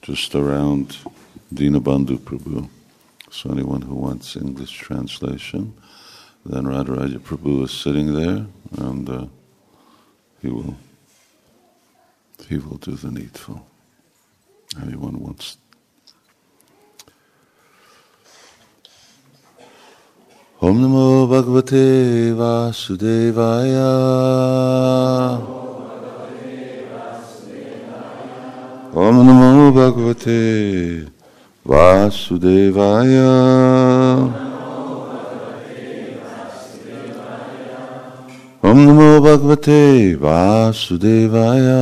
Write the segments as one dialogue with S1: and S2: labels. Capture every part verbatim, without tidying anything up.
S1: just around Dinabandhu Prabhu. So anyone who wants English translation, then Radharaja Prabhu is sitting there, and uh, he will he will do the needful. Anyone wants. Om Namo Bhagavate Vasudevaya. Om Namo Bhagavate Vasudevaya. Om Namo Bhagavate Vasudevaya.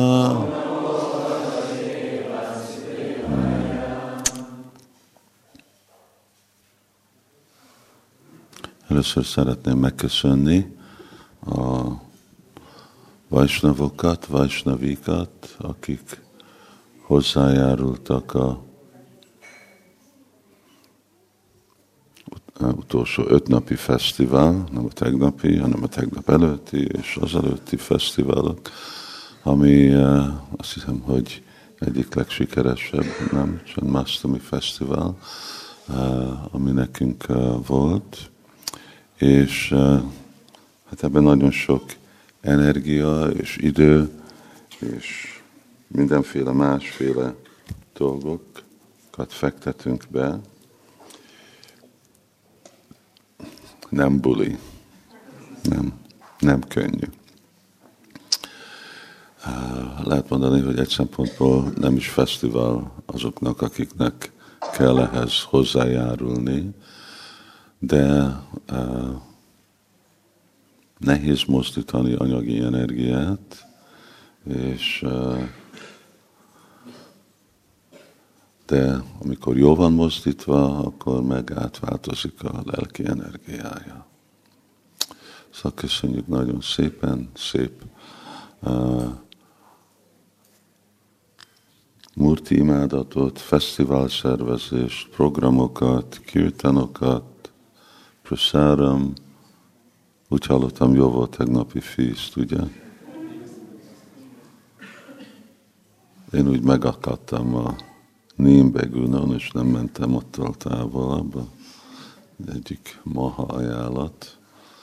S1: Először szeretném megköszönni a Vaisnavokat, Vaisnavikat, akik hozzájárultak a utolsó öt napi fesztivál, nem a tegnapi, hanem a tegnap előtti és az előtti fesztiválok, ami azt hiszem, hogy egyik legsikeresebb, nem? Janmashtami fesztivál, ami nekünk volt. És hát ebben nagyon sok energia és idő és mindenféle másféle dolgokat fektetünk be. Nem buli, nem, nem könnyű. Lehet mondani, hogy egy szempontból nem is fesztivál azoknak, akiknek kell ehhez hozzájárulni, de uh, nehéz mozdítani anyagi energiát, és uh, de amikor jó van mozdítva, akkor meg átváltozik a lelki energiája. Szóval köszönjük nagyon szépen, szép uh, murti imádatot, fesztiválszervezést, programokat, kirtanokat, prasáram, úgy hallottam, jó volt tegnapi feast, ugye? Én úgy megakadtam a Nimbegúnon, és nem mentem ottól távolabb, egyik maha ajánlat.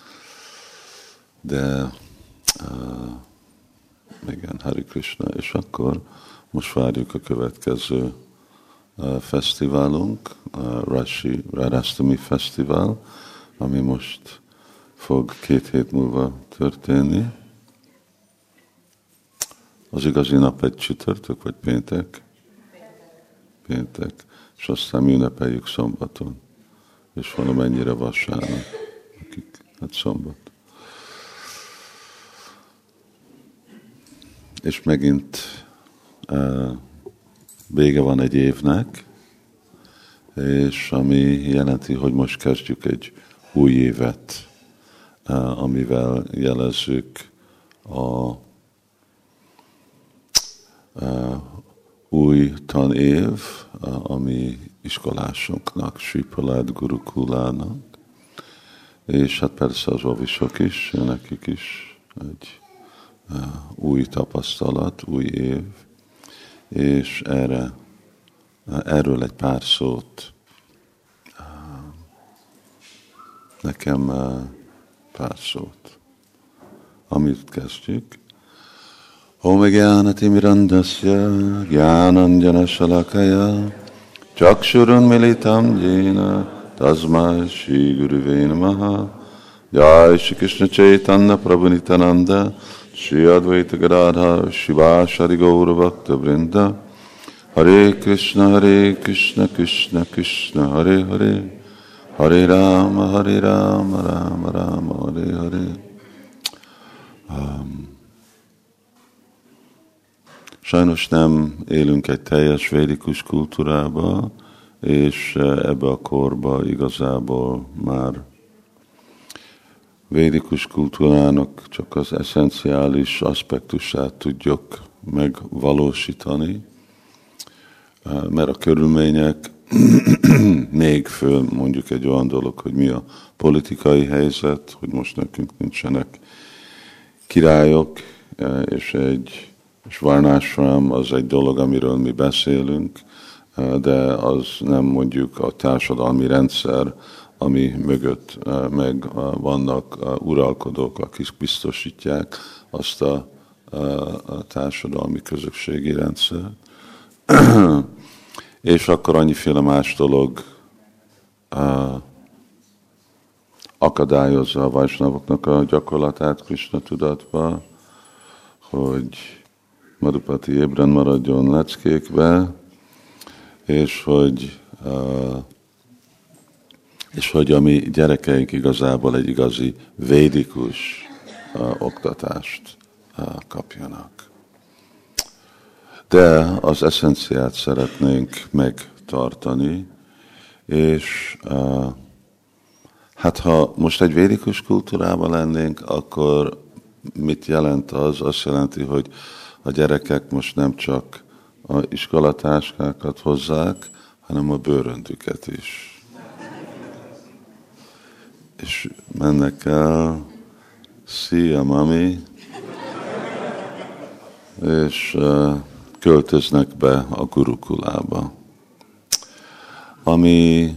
S1: De uh, igen, Hare Krishna, és akkor most várjuk a következő uh, fesztiválunk, uh, Rashi Radhastami Fesztivál, ami most fog két hét múlva történni. Az igazi nap egy csütörtök, vagy péntek? Péntek. És aztán mi ünnepeljük szombaton. És valamennyire vasárnap, akik, hát szombat. És megint uh, vége van egy évnek, és ami jelenti, hogy most kezdjük egy új évet, uh, amivel jelezzük a uh, új tanév, uh, ami iskolásunknak, Sri Prahlad Gurukulának, és hát persze az ovisok is, nekik is egy uh, új tapasztalat, új év, és erre, uh, erről egy pár szót uh, nekem uh, pár szót. Amit kezdjük. Om Gyánati Mirandasya Gyánanjana Salakaya Chakshurun Militam Jena Tasmai Shri Guruve Namaha Jai Shri Krishna Chaitanya Prabhu Nityananda Shri Advaita Gadadhar Shivashari Gaura Bhakta Vrinda Hare Krishna Hare Krishna Krishna Krishna Hare Hare Hare Rama Hare Rama Rama Rama Hare Hare. Um, Sajnos nem élünk egy teljes védikus kultúrába, és ebbe a korba igazából már védikus kultúrának csak az eszenciális aspektusát tudjuk megvalósítani, mert a körülmények még föl mondjuk egy olyan dolog, hogy mi a politikai helyzet, hogy most nekünk nincsenek királyok, és egy és varnásram az egy dolog, amiről mi beszélünk, de az nem mondjuk a társadalmi rendszer, ami mögött meg vannak uralkodók, akik biztosítják azt a, a társadalmi közösségi rendszer. És akkor annyiféle más dolog akadályozza a vajsnavoknak a gyakorlatát Krishna tudatba, hogy Madhupati ébren maradjon leckékbe, és hogy, uh, és hogy a mi gyerekeink igazából egy igazi védikus uh, oktatást uh, kapjanak. De az eszenciát szeretnénk megtartani, és uh, hát ha most egy védikus kultúrában lennénk, akkor mit jelent az? Azt jelenti, hogy a gyerekek most nem csak a iskolatáskákat hozzák, hanem a bőröndüket is. És mennek el, szia mami, és uh, költöznek be a gurukulába. Ami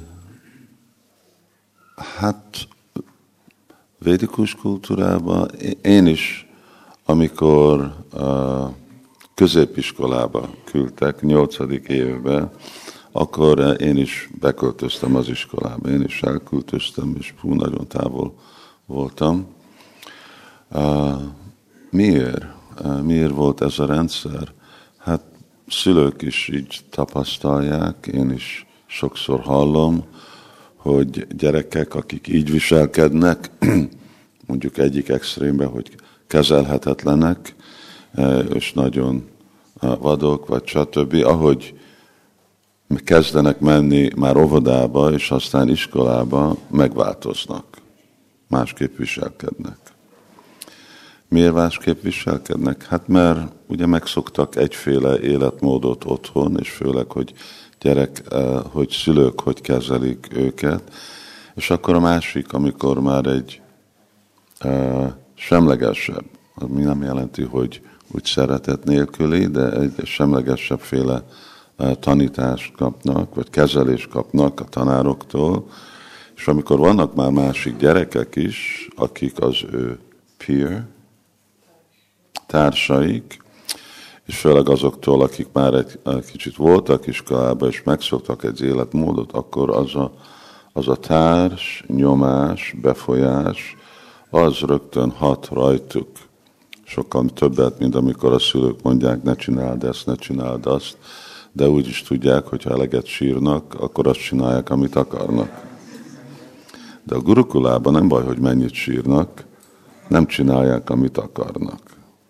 S1: hát védikus kultúrában én is, amikor uh, középiskolába küldtek, nyolcadik évben, akkor én is beköltöztem az iskolába, én is elköltöztem, és hú, nagyon távol voltam. Uh, miért? Uh, miért volt ez a rendszer? Hát szülők is így tapasztalják, én is sokszor hallom, hogy gyerekek, akik így viselkednek, mondjuk egyik extrémben, hogy kezelhetetlenek, és nagyon vadok, vagy stb. Ahogy kezdenek menni már óvodába, és aztán iskolába, megváltoznak. Másképp viselkednek. Miért másképp viselkednek? Hát mert ugye megszoktak egyféle életmódot otthon, és főleg, hogy gyerek, hogy szülők hogy kezelik őket, és akkor a másik, amikor már egy uh, semlegesebb, ami nem jelenti, hogy úgy szeretet nélküli, de egy semlegesebb féle uh, tanítást kapnak, vagy kezelést kapnak a tanároktól, és amikor vannak már másik gyerekek is, akik az ő peer, társaik, és főleg azoktól, akik már egy, egy kicsit voltak iskolában, és megszoktak egy életmódot, akkor az a, az a társ, nyomás, befolyás, az rögtön hat rajtuk. Sokkal többet, mint amikor a szülők mondják, ne csináld ezt, ne csináld azt, de úgy is tudják, hogy ha eleget sírnak, akkor azt csinálják, amit akarnak. De a gurukulában nem baj, hogy mennyit sírnak, nem csinálják, amit akarnak.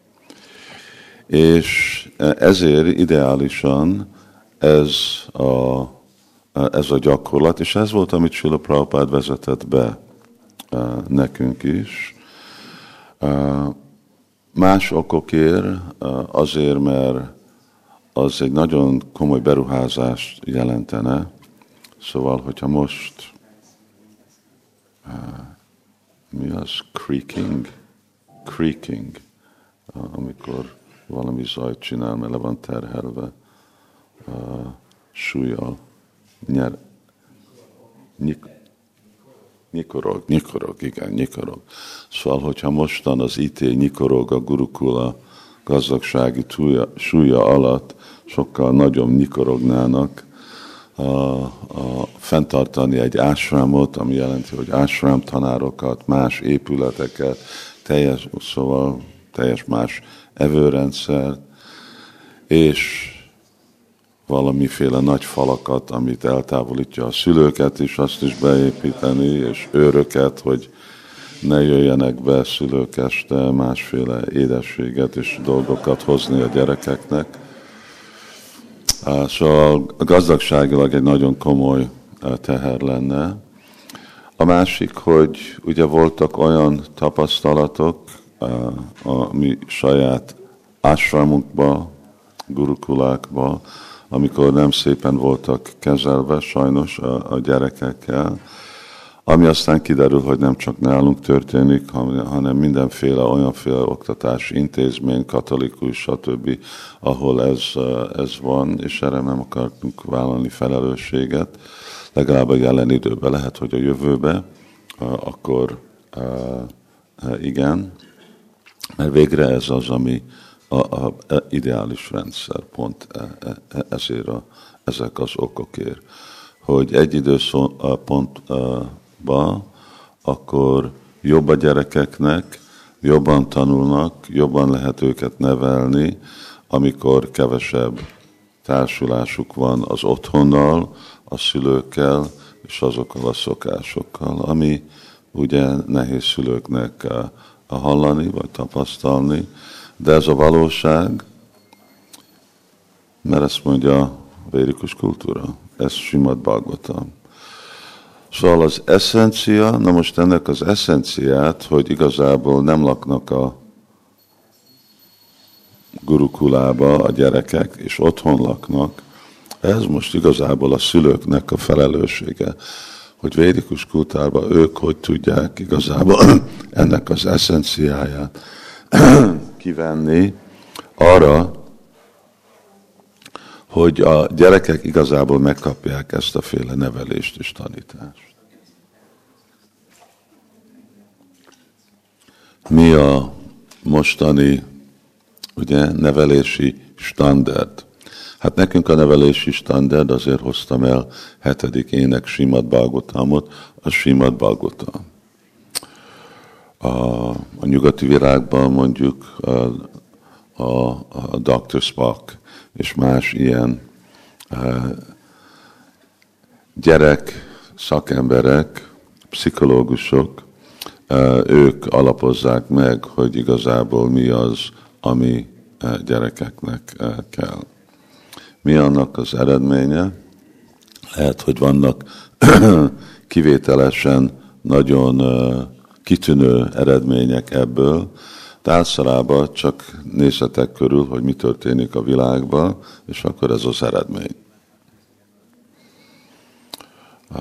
S1: És ezért ideálisan ez a, ez a gyakorlat, és ez volt, amit Srila Prabhupád vezetett be nekünk is. Más okokért, azért, mert az egy nagyon komoly beruházást jelentene. Szóval, hogyha most mi az? Creaking? Creaking. Amikor valami zajt csinál, mert le van terhelve uh, súlyjal. Nyer, nyik, nyikorog, nyikorog, igen, nyikorog. Szóval, hogyha mostan az ité nyikorog a gurukula gazdagsági túlja, súlya alatt, sokkal nagyobb nyikorognának a, a fenntartani egy ásrámot, ami jelenti, hogy ásrám tanárokat, más épületeket, teljes, szóval teljes más evőrendszer, és valamiféle nagy falakat, amit eltávolítja a szülőket is, azt is beépíteni, és őröket, hogy ne jöjjenek be szülők este másféle édességet és dolgokat hozni a gyerekeknek. Szóval gazdagságilag egy nagyon komoly teher lenne. A másik, hogy ugye voltak olyan tapasztalatok a mi saját ásramunkba, gurukulákba, amikor nem szépen voltak kezelve sajnos a, a gyerekekkel, Ami aztán kiderül, hogy nem csak nálunk történik, hanem mindenféle olyanféle oktatási intézmény, katolikus, stb., ahol ez, ez van, és erre nem akartunk vállalni felelősséget. Legalább a jelen időben, lehet, hogy a jövőben, akkor igen, mert végre ez az, ami a, a, a ideális rendszer, pont ezért a, ezek az okokért. Hogy egy időpontban akkor jobb a gyerekeknek, jobban tanulnak, jobban lehet őket nevelni, amikor kevesebb társulásuk van az otthonnal, a szülőkkel és azokkal a szokásokkal, ami ugye nehéz szülőknek hallani vagy tapasztalni, de ez a valóság, mert ezt mondja a védikus kultúra, ez Srimad Bhagavatam. Szóval az eszencia, na most ennek az eszenciát, hogy igazából nem laknak a gurukulába a gyerekek, és otthon laknak, ez most igazából a szülőknek a felelőssége, hogy védikus kultúrában ők hogy tudják igazából ennek az eszenciáját kivenni arra, hogy a gyerekek igazából megkapják ezt a féle nevelést és tanítást. Mi a mostani ugye, nevelési standard? Hát nekünk a nevelési standard, azért hoztam el hetedik ének Srimad Bhagavatamot, a Srimad Bhagavatam. A, a nyugati világban mondjuk a, a, a doktor Spock és más ilyen uh, gyerek szakemberek, pszichológusok, uh, ők alapozzák meg, hogy igazából mi az, ami uh, gyerekeknek uh, kell. Mi annak az eredménye? Lehet, hogy vannak kivételesen nagyon uh, kitűnő eredmények ebből, de általában csak nézzetek körül, hogy mi történik a világban, és akkor ez az eredmény. Uh,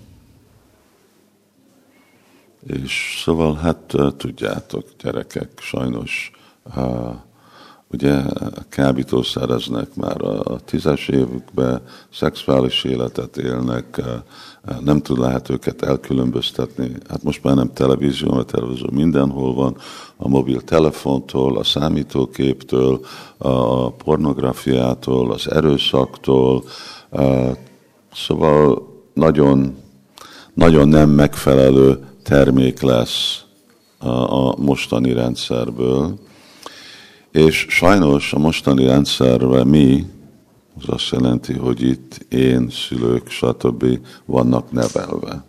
S1: és szóval hát uh, tudjátok, gyerekek, sajnos uh, ugye kábítószereznek már a tízes évükben, szexuális életet élnek, nem tud lehet őket elkülönböztetni. Hát most már nem televízió, a televízió mindenhol van, a mobiltelefontól, a számítógéptől, a pornográfiától, az erőszaktól, szóval nagyon, nagyon nem megfelelő termék lesz a mostani rendszerből. És sajnos a mostani rendszerben mi, az azt jelenti, hogy itt én, szülők, stb. Vannak nevelve.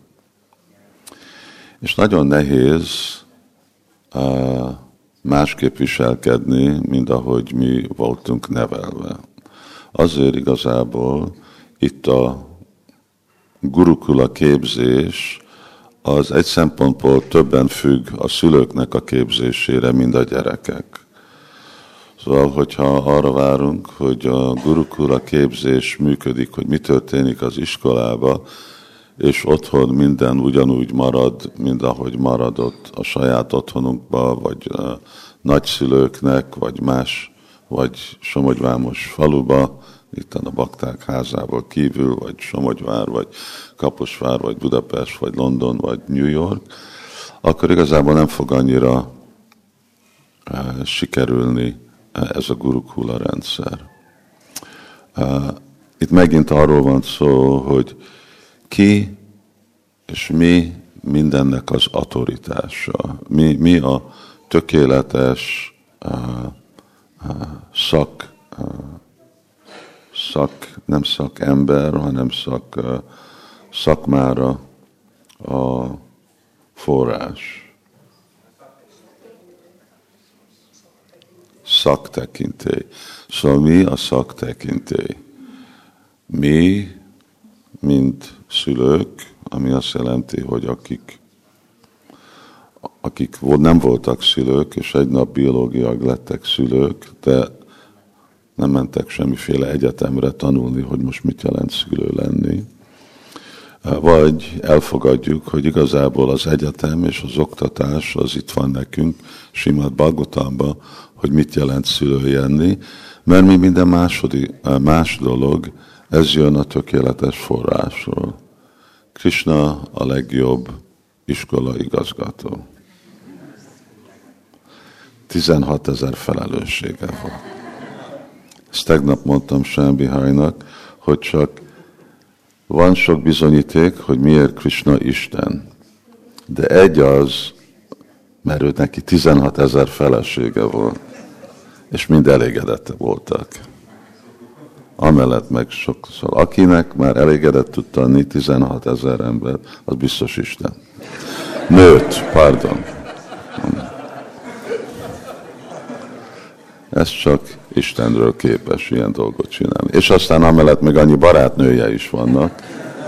S1: És nagyon nehéz uh, másképp viselkedni, mint ahogy mi voltunk nevelve. Azért igazából itt a gurukula képzés az egy szempontból többen függ a szülőknek a képzésére, mint a gyerekek. Szóval, hogyha arra várunk, hogy a gurukula képzés működik, hogy mi történik az iskolába, és otthon minden ugyanúgy marad, mint ahogy maradott a saját otthonunkba, vagy a nagyszülőknek, vagy más, vagy Somogyvámos faluba, itt a bakták házából kívül, vagy Somogyvár, vagy Kaposvár, vagy Budapest, vagy London, vagy New York, akkor igazából nem fog annyira uh, sikerülni ez a gurukula rendszer. Itt megint arról van szó, hogy ki és mi mindennek az autoritása. Mi, mi a tökéletes uh, uh, szak, uh, szak, nem szakember, hanem szak, uh, szakmára a forrás. Szaktekintély. Szóval mi a szaktekintély? Mi, mint szülők, ami azt jelenti, hogy akik, akik nem voltak szülők, és egy nap biológiailag lettek szülők, de nem mentek semmiféle egyetemre tanulni, hogy most mit jelent szülő lenni. Vagy elfogadjuk, hogy igazából az egyetem és az oktatás az itt van nekünk, Simad Bhagavatamban, hogy mit jelent szülő lenni, mert mi minden második, más dolog, ez jön a tökéletes forrásról. Krishna a legjobb iskola igazgató. tizenhat ezer felelőssége volt. Ezt tegnap mondtam Sambiharinak, hogy csak van sok bizonyíték, hogy miért Krishna Isten. De egy az, mert ő neki tizenhat ezer felesége volt, és mind elégedett voltak. Amellett meg sokszor, akinek már elégedett tud tenni tizenhat ezer ember, az biztos Isten. Nőt, pardon. Ez csak Istenről képes ilyen dolgot csinálni. És aztán amellett még annyi barátnője is vannak,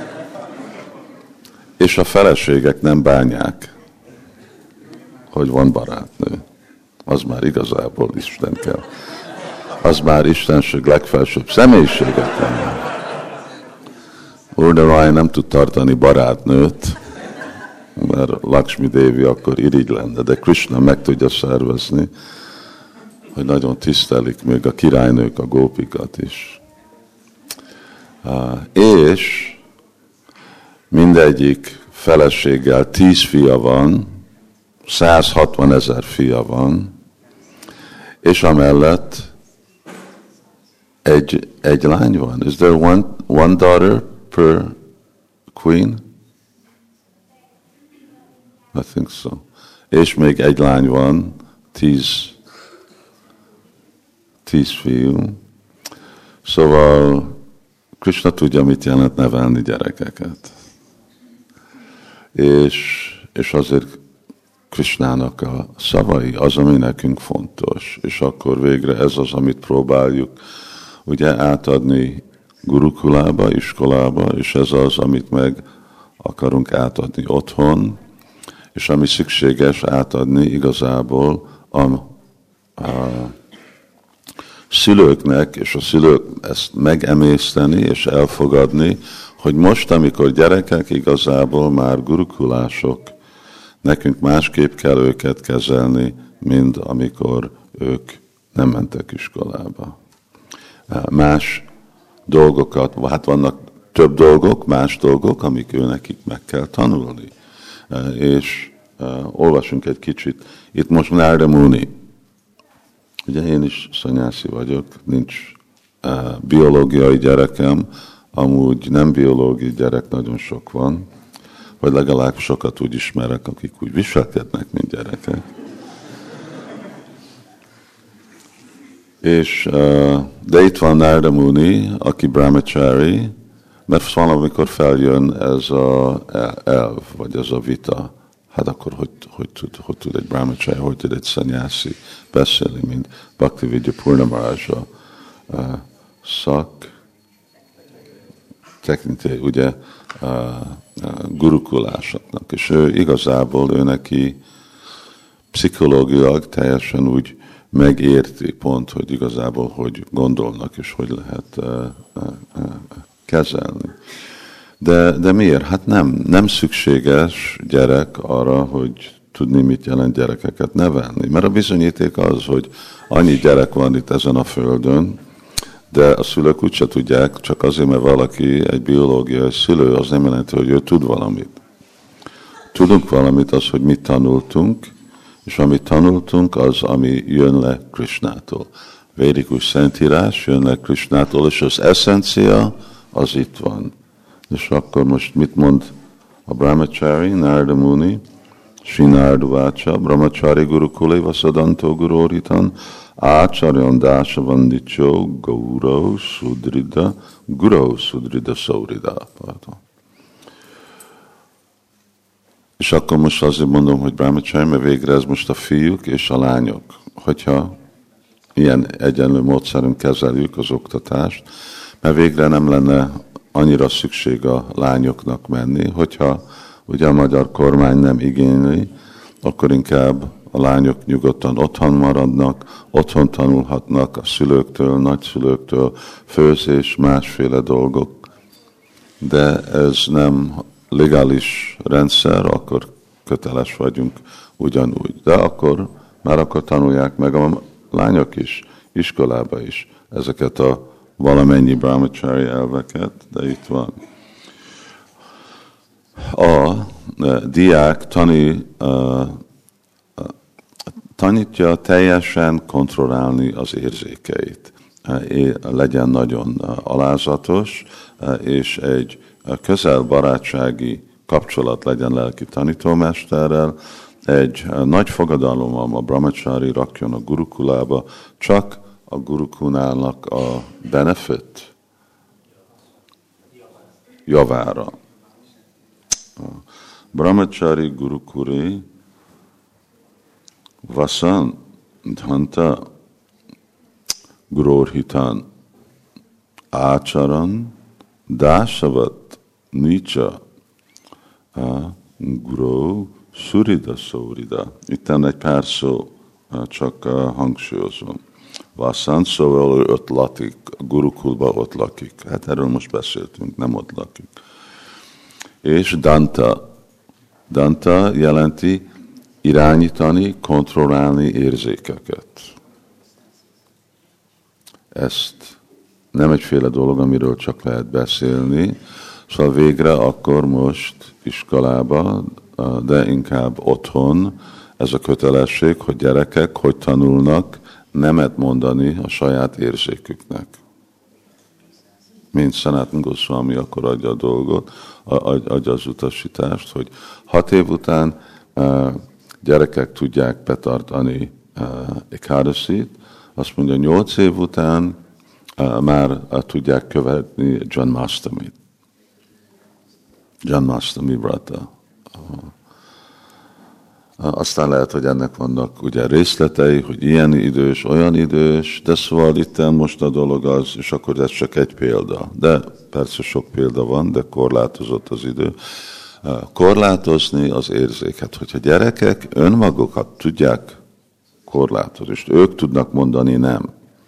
S1: és a feleségek nem bánják, hogy van barátnő. Az már igazából Isten kell. Az már Istenség legfelsőbb személyiséget lenne. Urdhvai nem tud tartani barátnőt, mert Lakshmi Devi akkor irigy lenne, de Krishna meg tudja szervezni, hogy nagyon tisztelik még a királynők a gópikat is. És mindegyik feleséggel tíz fia van, százhatvan ezer fia van, és amellett egy, egy lány van. Is there one, one daughter per queen? I think so. És még egy lány van, tíz, tíz fiú. Szóval Krishna tudja, mit jelent nevelni gyerekeket. És, és azért Krishnának a szavai az, ami nekünk fontos. És akkor végre ez az, amit próbáljuk ugye átadni gurukulába, iskolába, és ez az, amit meg akarunk átadni otthon, és ami szükséges átadni igazából a, a szülőknek, és a szülők ezt megemészteni és elfogadni, hogy most, amikor gyerekek igazából már gurukulások, nekünk másképp kell őket kezelni, mint amikor ők nem mentek iskolába. Más dolgokat, hát vannak több dolgok, más dolgok, amik ő nekik meg kell tanulni. És uh, olvasunk egy kicsit. Itt most Narada Muni. Ugye én is szanyászi vagyok, nincs uh, biológiai gyerekem, amúgy nem biológiai gyerek nagyon sok van, vagy legalább sokat úgy ismerek, akik úgy viselkednek, mint gyerekek. És, de itt van Narada Muni, aki brahmachari, mert valamikor feljön ez a elv, vagy ez a vita. Hát akkor hogy, hogy, tud, hogy tud egy brahmachari, hogy tud egy szanyászi beszélni, mint Bhaktivedanta Purna Maharaja szak, technikai, ugye, gurukulásoknak. És ő igazából, ő neki pszichológilag teljesen úgy megérti pont, hogy igazából hogy gondolnak, és hogy lehet uh, uh, uh, kezelni. De, de miért? Hát nem, nem szükséges gyerek arra, hogy tudni, mit jelent gyerekeket nevelni. Mert a bizonyíték az, hogy annyi gyerek van itt ezen a földön, de a szülők úgyse tudják, csak azért, mert valaki egy biológiai szülő, az nem jelenti, hogy ő tud valamit. Tudunk valamit, az, hogy mit tanultunk, és amit tanultunk, az, ami jön le Krishnától. Védikus szentírás jön le Krishnától, és az eszencia az itt van. És akkor most mit mond a brahmachari, Narada Muni, Sri Narada Vácsa, brahmachari gurukule vasadanto guroritan, Ácsarjan dása vandicsó, gauró, sudrida, guró, sudrida, saurida. És akkor most azért mondom, hogy brahmachari, mert végre ez most a fiúk és a lányok. Hogyha ilyen egyenlő módszerűen kezeljük az oktatást, mert végre nem lenne annyira szükség a lányoknak menni, hogyha ugye a magyar kormány nem igényli, akkor inkább a lányok nyugodtan otthon maradnak, otthon tanulhatnak a szülőktől, nagyszülőktől, főzés, másféle dolgok. de ez nem legális rendszer, akkor köteles vagyunk ugyanúgy. De akkor már akkor tanulják meg a lányok is, iskolába is ezeket a valamennyi brahmachari elveket, de itt van. A diák tani, uh, tanítja teljesen kontrollálni az érzékeit. Legyen nagyon alázatos, és egy közel barátsági kapcsolat legyen lelki tanítómesterrel, egy nagy fogadalom a brahmachari rakjon a gurukulába, csak a gurukulának a benefit javára. A brahmachari gurukuri vasan dhanta gurorhitan ácsaran dásavat nicsa guru surida szórida. Itten egy pár szó, csak hangsúlyozom. Vasan, szóval ő ott lakik, a gurukulba ott lakik. Hát erről most beszéltünk, nem ott lakik. És danta. Danta jelenti irányítani, kontrollálni érzékeket. Ezt nem egyféle dolog, amiről csak lehet beszélni. Szóval végre akkor most iskolába, de inkább otthon ez a kötelesség, hogy gyerekek hogy tanulnak nemet mondani a saját érzéküknek. Mint Sanatana Goswami akkor adja a dolgot, adja az utasítást, hogy hat év után gyerekek tudják betartani Ekadasit, azt mondja, nyolc év után már tudják követni Janmastamit. Janmastami Vrata. Aztán lehet, hogy ennek vannak ugye részletei, hogy ilyen idős, olyan idős, de szóval itt most a dolog az, és akkor ez csak egy példa. De persze sok példa van, de korlátozott az idő. Korlátozni az érzéket, hogyha gyerekek önmagukat tudják korlátozni, és ők tudnak mondani nem.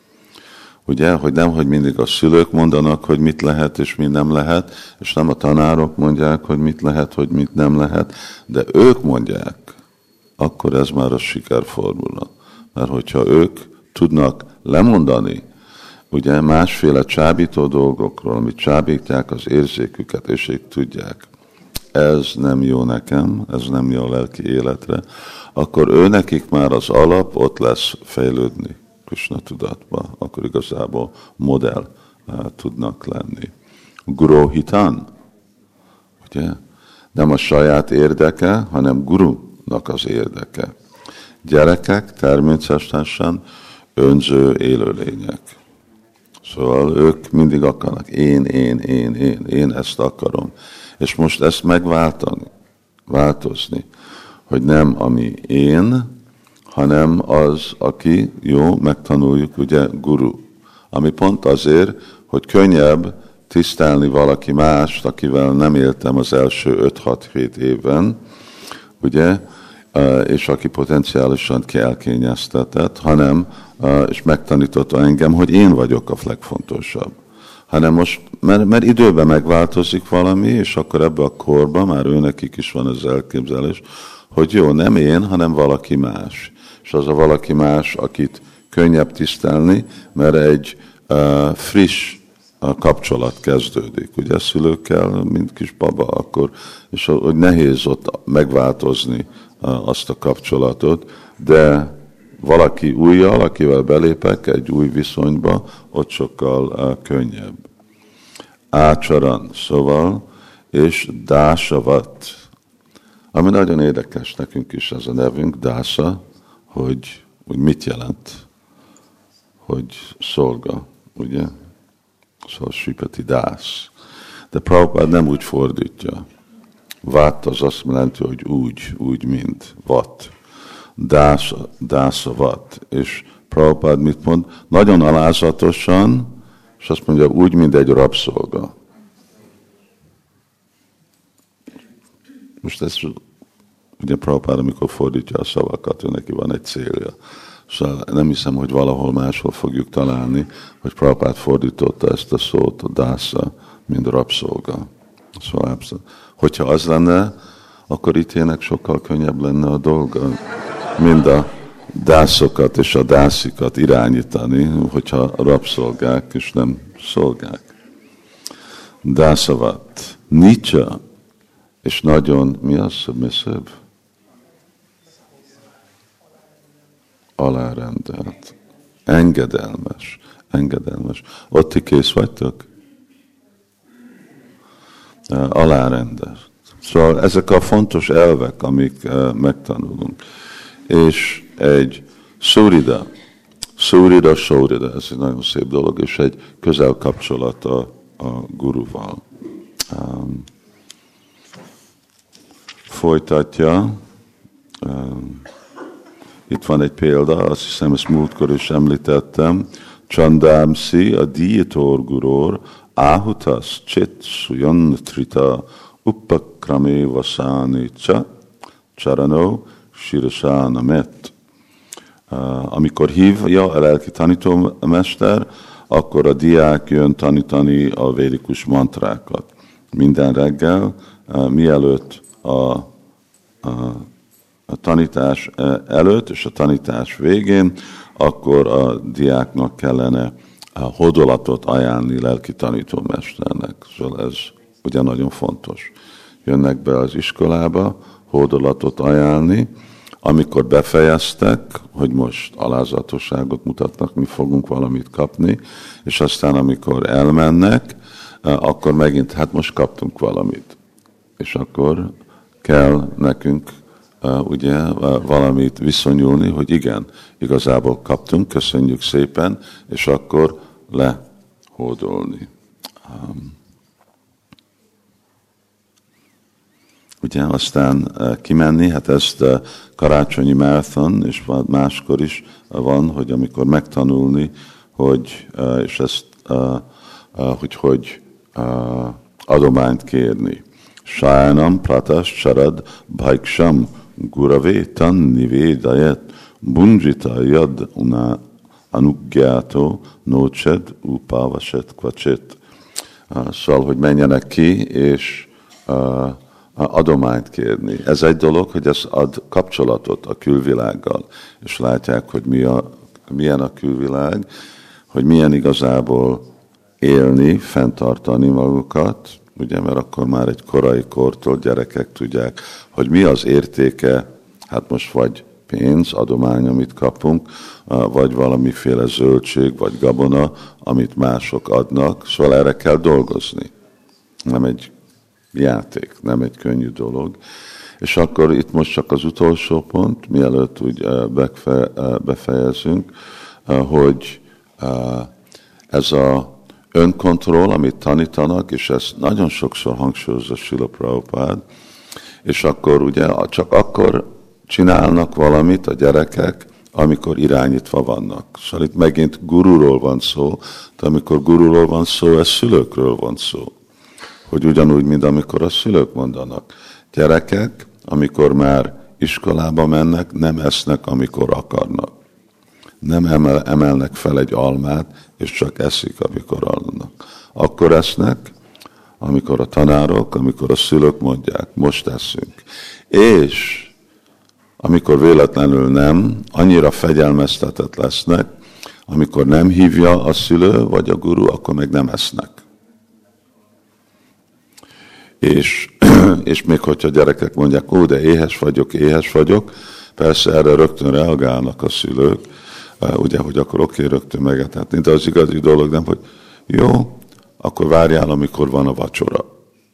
S1: Ugye, hogy nem, hogy mindig a szülők mondanak, hogy mit lehet és mi nem lehet, és nem a tanárok mondják, hogy mit lehet, hogy mit nem lehet, de ők mondják, akkor ez már a sikerformula. Mert hogyha ők tudnak lemondani, ugye másféle csábító dolgokról, amit csábítják az érzéküket, és ők tudják, ez nem jó nekem, ez nem jó a lelki életre, akkor ő nekik már az alap ott lesz fejlődni Krishna tudatba, akkor igazából modell uh, tudnak lenni. Gurohitan, ugye? Nem a saját érdeke, hanem gurunak az érdeke. Gyerekek természetesen önző élőlények. Szóval ők mindig akarnak, én, én, én, én, én ezt akarom. És most ezt megváltani, változni, hogy nem ami én, hanem az, aki, jó, megtanuljuk, ugye, guru. Ami pont azért, hogy könnyebb tisztelni valaki mást, akivel nem éltem az első öt-hat-hét évben, ugye, és aki potenciálisan elkényeztetett, hanem, és megtanította engem, hogy én vagyok a legfontosabb. Hanem most, mert, mert időben megváltozik valami, és akkor ebbe a korba már őnekik is van az elképzelés, hogy jó, nem én, hanem valaki más. És az a valaki más, akit könnyebb tisztelni, mert egy uh, friss uh, kapcsolat kezdődik. Ugye szülőkkel, mint kis baba, akkor, és hogy nehéz ott megváltozni uh, azt a kapcsolatot, de valaki újjal, akivel belépek egy új viszonyba, ott sokkal uh, könnyebb. Ácsaran, szóval, és dásavat, ami nagyon érdekes nekünk is ez a nevünk, dásza, hogy, hogy mit jelent, hogy szolga, ugye? Szóval Sripati dász. De Prabhupád nem úgy fordítja. Vát az azt jelenti, hogy úgy, úgy, mint vat. Dásza, dásza vat. És Prabhupád mit mond? Nagyon alázatosan, és azt mondja, úgy, mint egy rabszolga. Most ez, ugye Prabhupád, amikor fordítja a szavakat, ő neki van egy célja. Szóval nem hiszem, hogy valahol máshol fogjuk találni, hogy Prabhupád fordította ezt a szót, a dásza, mint rabszolga. Szóval abszolút. Hogyha az lenne, akkor itének sokkal könnyebb lenne a dolga, mind a dászokat és a dászikat irányítani, hogyha rabszolgák és nem szolgák. Dászavat, nicsa, és nagyon, mi az submissive? Alárendelt. Engedelmes. Engedelmes. Ott ti kész vagytok? Alárendelt. Szóval ezek a fontos elvek, amik megtanulunk. És egy szórida, szórida, sórida, ez egy nagyon szép dolog, és egy közel kapcsolata a guruval. Um, folytatja. Um, itt van egy példa, azt hiszem, ezt múltkor is említettem. Csandámszi, a díjator guror, áhutas, csit, sujantrita, uppakrame vasáni csa, csaranó, sirasána met. Amikor hívja a lelki tanítómester, akkor a diák jön tanítani a védikus mantrákat. Minden reggel, mielőtt a, a, a tanítás előtt és a tanítás végén, akkor a diáknak kellene a hódolatot ajánlni lelki tanítómesternek. Szóval ez ugye nagyon fontos. Jönnek be az iskolába, hódolatot ajánlni, amikor befejeztek, hogy most alázatosságot mutatnak, mi fogunk valamit kapni, és aztán amikor elmennek, akkor megint, hát most kaptunk valamit. És akkor kell nekünk ugye valamit viszonyulni, hogy igen, igazából kaptunk, köszönjük szépen, és akkor lehódolni. Ugye aztán kimenni, hát ezt a karácsonyi marathon, és máskor is van, hogy amikor megtanulni, hogy, és ezt, hogy hogy adományt kérni. Sájnam pratas charad bhaiksam gurave tan nivedayat bunjita yad una anugyátó nócsed upavaset kvacset. Szóval, hogy menjenek ki, és adományt kérni. Ez egy dolog, hogy ez ad kapcsolatot a külvilággal, és látják, hogy mi a, milyen a külvilág, hogy milyen igazából élni, fenntartani magukat, ugye, mert akkor már egy korai kortól gyerekek tudják, hogy mi az értéke, hát most vagy pénz, adomány, amit kapunk, vagy valamiféle zöldség, vagy gabona, amit mások adnak, szóval erre kell dolgozni. Nem egy játék, nem egy könnyű dolog. És akkor itt most csak az utolsó pont, mielőtt úgy befejezünk, hogy ez a önkontroll, amit tanítanak, és ezt nagyon sokszor hangsúlyozza Srila Prabhupád, és akkor ugye csak akkor csinálnak valamit a gyerekek, amikor irányítva vannak. Szóval itt megint gururól van szó, de amikor gururól van szó, ez szülőkről van szó. Hogy ugyanúgy, mint amikor a szülők mondanak. Gyerekek, amikor már iskolába mennek, nem esznek, amikor akarnak. Nem emel, emelnek fel egy almát, és csak eszik, amikor aludnak. Akkor esznek, amikor a tanárok, amikor a szülők mondják, most eszünk. És amikor véletlenül nem, annyira fegyelmeztetett lesznek, amikor nem hívja a szülő vagy a guru, akkor meg nem esznek. És, és még hogyha gyerekek mondják, ó, de éhes vagyok, éhes vagyok, persze erre rögtön reagálnak a szülők, ugye, hogy akkor oké, rögtön megetetni, de az igazi dolog nem, hogy jó, akkor várjál, amikor van a vacsora.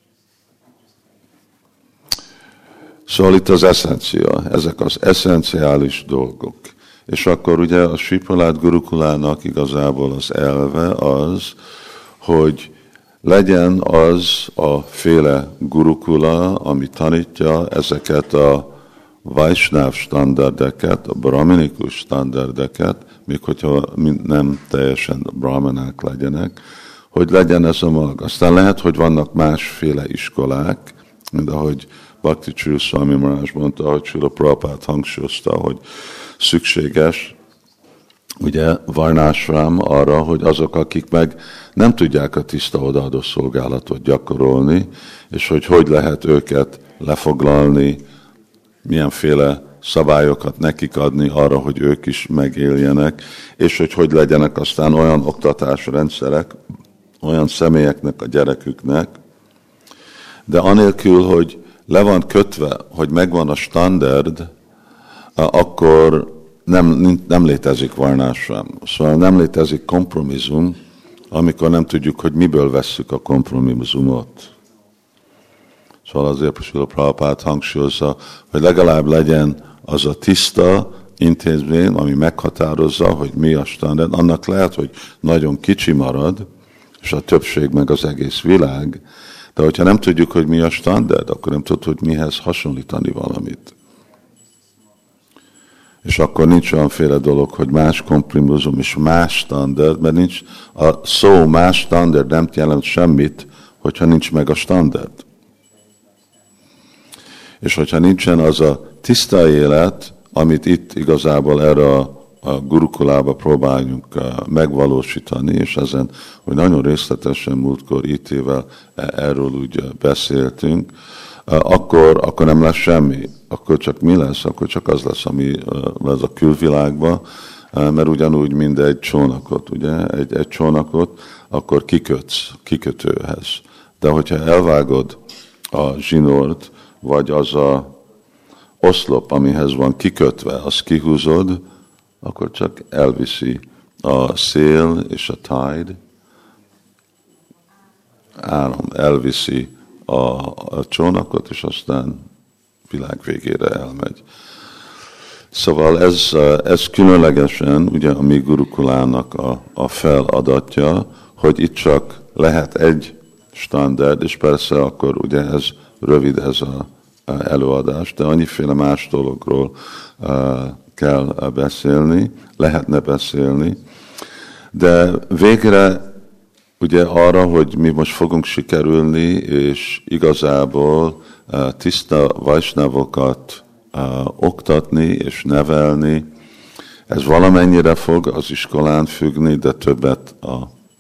S1: Szóval itt az eszencia, ezek az eszenciális dolgok. És akkor ugye a Sripalát Gurukulának igazából az elve az, hogy legyen az a féle gurukula, ami tanítja ezeket a Vaisnáv standardeket, a brahminikus standardeket, még hogyha nem teljesen brahmanák legyenek, hogy legyen ez a mag. Aztán lehet, hogy vannak másféle iskolák, mint ahogy Bhakti Csúr Swami Maharaj mondta, hogy Srila Prabhupád hangsúlyozta, hogy szükséges, ugye varnásrám arra, hogy azok, akik meg nem tudják a tiszta odaadó szolgálatot gyakorolni, és hogy hogy lehet őket lefoglalni, milyenféle szabályokat nekik adni arra, hogy ők is megéljenek, és hogy hogy legyenek aztán olyan oktatásrendszerek, olyan személyeknek, a gyereküknek, de anélkül, hogy le van kötve, hogy megvan a standard, akkor nem, nem létezik varnásrám. Szóval nem létezik kompromisszum, amikor nem tudjuk, hogy miből vesszük a kompromisszumot. Szóval azért Srila Prabhupád hangsúlyozza, hogy legalább legyen az a tiszta intézmény, ami meghatározza, hogy mi a standard. Annak lehet, hogy nagyon kicsi marad, és a többség meg az egész világ, de hogyha nem tudjuk, hogy mi a standard, akkor nem tudjuk, hogy mihez hasonlítani valamit. És akkor nincs olyanféle dolog, hogy más kompromisszum és más standard, mert nincs a szó más standard nem jelent semmit, hogyha nincs meg a standard. És hogyha nincsen az a tiszta élet, amit itt igazából erre a, a gurukulába próbáljunk megvalósítani, és ezen, hogy nagyon részletesen múltkor itt évvel erről úgy beszéltünk, akkor, akkor nem lesz semmi. Akkor csak mi lesz? Akkor csak az lesz, ami lesz a külvilágban, mert ugyanúgy, mint egy csónakot, ugye? Egy, egy csónakot, akkor kikötsz kikötőhez. De hogyha elvágod a zsinort, vagy az a oszlop, amihez van kikötve, azt kihúzod, akkor csak elviszi a szél és a tide, áram elviszi a, a csónakot, és aztán világ végére elmegy. Szóval ez, ez különlegesen ugye a mi gurukulának a, a feladatja, hogy itt csak lehet egy standard, és persze akkor ugye ez rövid ez a előadás, de annyiféle más dologról uh, kell beszélni, lehetne beszélni, de végre ugye arra, hogy mi most fogunk sikerülni, és igazából uh, tiszta vajsnavokat uh, oktatni és nevelni, ez valamennyire fog az iskolán függni, de többet a,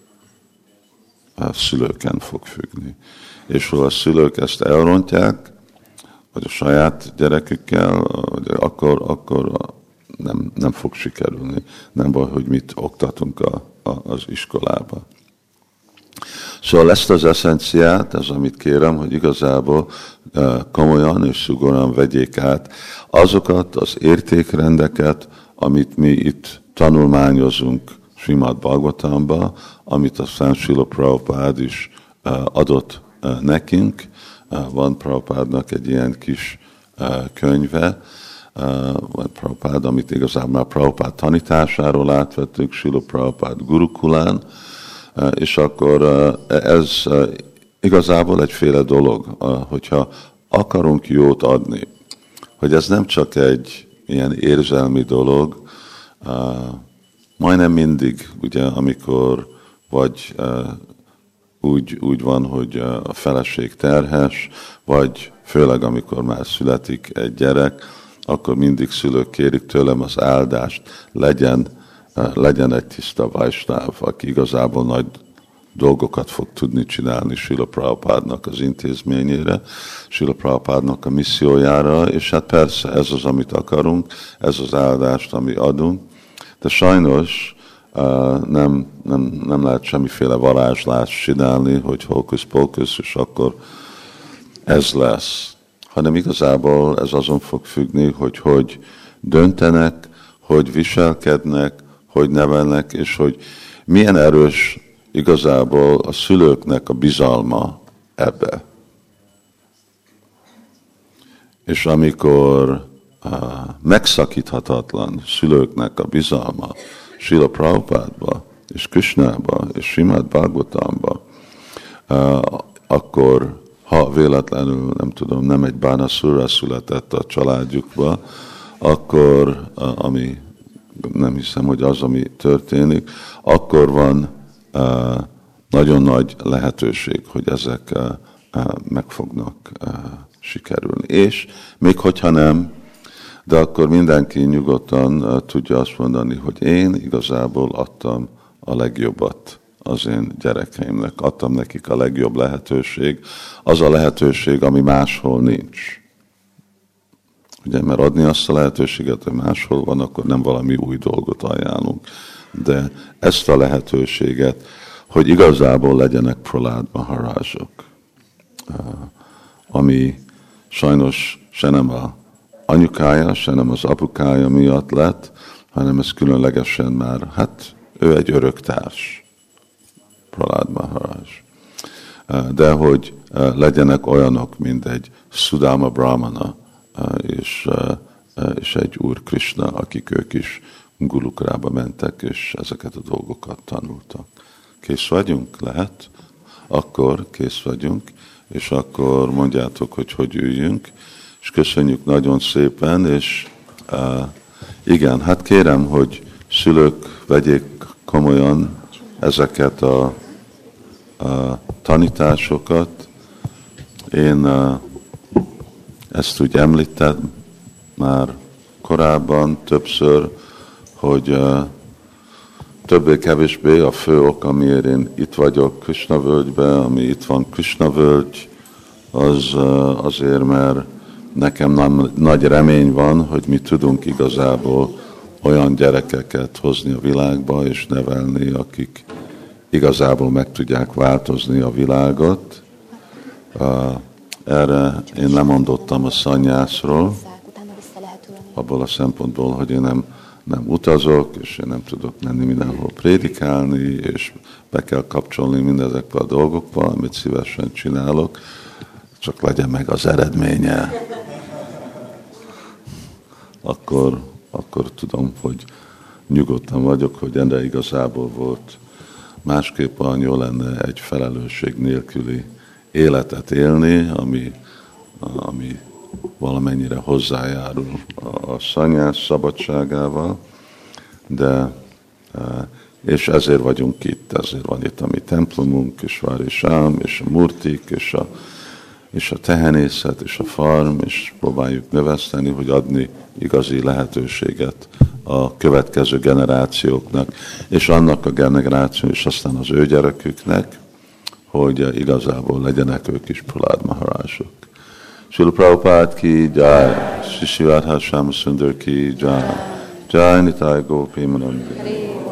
S1: a szülőken fog függni. És ha a szülők ezt elrontják, vagy a saját gyerekükkel, vagy akkor, akkor nem, nem fog sikerülni. Nem baj, hogy mit oktatunk a, a, az iskolába. Szóval ezt az eszenciát, ez amit kérem, hogy igazából komolyan és szigorúan vegyék át azokat az értékrendeket, amit mi itt tanulmányozunk Srimad Bhagavatamban, amit a Szent Srila Prabhupád is adott nekünk. Van Prabhupádnak egy ilyen kis könyve, vagy Prabhupád, amit igazából Prabhupád tanításáról átvettük, Srila Prabhupád Gurukulán, és akkor ez igazából egyféle dolog, hogyha akarunk jót adni, hogy ez nem csak egy ilyen érzelmi dolog, majdnem mindig, ugye, amikor vagy úgy, úgy van, hogy a feleség terhes, vagy főleg amikor már születik egy gyerek, akkor mindig szülők kérik tőlem az áldást, legyen, legyen egy tiszta vajsnáv, aki igazából nagy dolgokat fog tudni csinálni Srila Prabhupádnak az intézményére, Srila Prabhupádnak a missziójára, és hát persze ez az, amit akarunk, ez az áldást, ami adunk, de sajnos Uh, nem, nem, nem lehet semmiféle varázslást csinálni, hogy hókusz-pókusz, és akkor ez lesz. Hanem igazából ez azon fog függni, hogy hogy döntenek, hogy viselkednek, hogy nevelnek, és hogy milyen erős igazából a szülőknek a bizalma ebbe. És amikor uh, megszakíthatatlan szülőknek a bizalma Srila Prabhupádba, és Krishnába, és Srimad Bhagavatamba, uh, akkor, ha véletlenül, nem tudom, nem egy bánaszúra született a családjukba, akkor, uh, ami nem hiszem, hogy az, ami történik, akkor van uh, nagyon nagy lehetőség, hogy ezek uh, uh, meg fognak uh, sikerülni. És még hogyha nem, de akkor mindenki nyugodtan uh, tudja azt mondani, hogy én igazából adtam a legjobbat az én gyerekeimnek, adtam nekik a legjobb lehetőség, az a lehetőség, ami máshol nincs. Ugye, mert adni azt a lehetőséget, hogy máshol van, akkor nem valami új dolgot ajánlunk. De ezt a lehetőséget, hogy igazából legyenek Prahlad Maharajok, ami sajnos se nem az anyukája, se nem az apukája miatt lett, hanem ez különlegesen már, hát ő egy öröktárs, Prahlad Maharaj. De hogy legyenek olyanok, mint egy Sudama Brahmana, és, és egy Úr Krishna, akik ők is Gulukrába mentek, és ezeket a dolgokat tanultak. Kész vagyunk? Lehet? Akkor kész vagyunk, és akkor mondjátok, hogy hogy üljünk, és köszönjük nagyon szépen, és uh, igen, hát kérem, hogy szülők vegyék komolyan ezeket a, a tanításokat. Én uh, ezt úgy említem már korábban többször, hogy uh, többé-kevésbé a fő ok, amiért én itt vagyok Krishna völgyben, ami itt van Krishna völgy, az uh, azért, mert nekem nem, nagy remény van, hogy mi tudunk igazából olyan gyerekeket hozni a világba és nevelni, akik igazából meg tudják változni a világot. Uh, erre én lemondottam a szanyászról, abból a szempontból, hogy én nem, nem utazok, és én nem tudok menni mindenhol prédikálni, és be kell kapcsolni mindezekbe a dolgokba, amit szívesen csinálok, csak legyen meg az eredménye. Akkor, akkor tudom, hogy nyugodtan vagyok, hogy ennek igazából volt. Másképpen jó lenne egy felelősség nélküli életet élni, ami, ami valamennyire hozzájárul a szanyász szabadságával, de és ezért vagyunk itt, ezért van itt a mi templomunk, és Várisám, és a murtik, és a, és a tehenészet, és a farm, és próbáljuk növeszteni, hogy adni igazi lehetőséget a következő generációknak, és annak a generáció, és aztán az ő gyereküknek, hogy igazából legyenek ők is Prahlad Maharajok. Srila Prabhupada ki jai, Sri Sri Radha Shyama Sundar ki jai, Jai Nitai Gopi Manandi.